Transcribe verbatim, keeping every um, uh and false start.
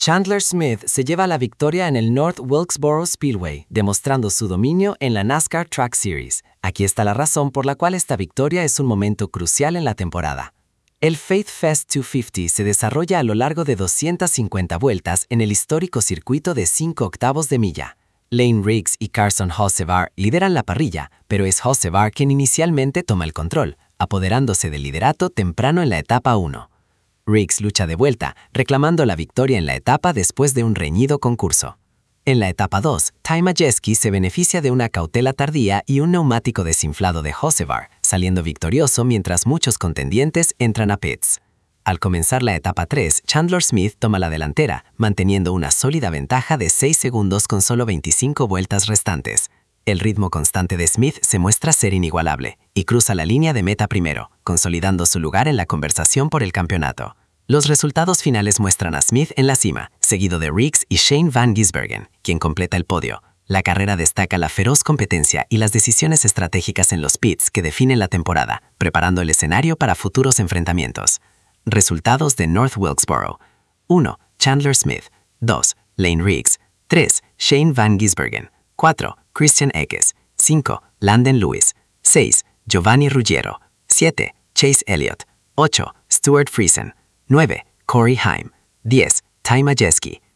Chandler Smith se lleva la victoria en el North Wilkesboro Speedway, demostrando su dominio en la NASCAR Track Series. Aquí está la razón por la cual esta victoria es un momento crucial en la temporada. El Faith Fest doscientos cincuenta se desarrolla a lo largo de doscientas cincuenta vueltas en el histórico circuito de cinco octavos de milla. Lane Riggs y Carson Hocevar lideran la parrilla, pero es Hocevar quien inicialmente toma el control, apoderándose del liderato temprano en la etapa uno. Riggs lucha de vuelta, reclamando la victoria en la etapa después de un reñido concurso. En la etapa dos, Ty Majeski se beneficia de una cautela tardía y un neumático desinflado de Hocevar, saliendo victorioso mientras muchos contendientes entran a pits. Al comenzar la etapa tres, Chandler Smith toma la delantera, manteniendo una sólida ventaja de seis segundos con solo veinticinco vueltas restantes. El ritmo constante de Smith se muestra ser inigualable y cruza la línea de meta primero, consolidando su lugar en la conversación por el campeonato. Los resultados finales muestran a Smith en la cima, seguido de Riggs y Shane Van Gisbergen, quien completa el podio. La carrera destaca la feroz competencia y las decisiones estratégicas en los pits que definen la temporada, preparando el escenario para futuros enfrentamientos. Resultados de North Wilkesboro. uno. Chandler Smith. dos. Lane Riggs. tres. Shane Van Gisbergen. cuatro. Christian Eckes. cinco. Landon Lewis. seis. Giovanni Ruggiero. siete. Chase Elliott. ocho. Stuart Friesen. nueve. Corey Haim. diez. Ty Majeski.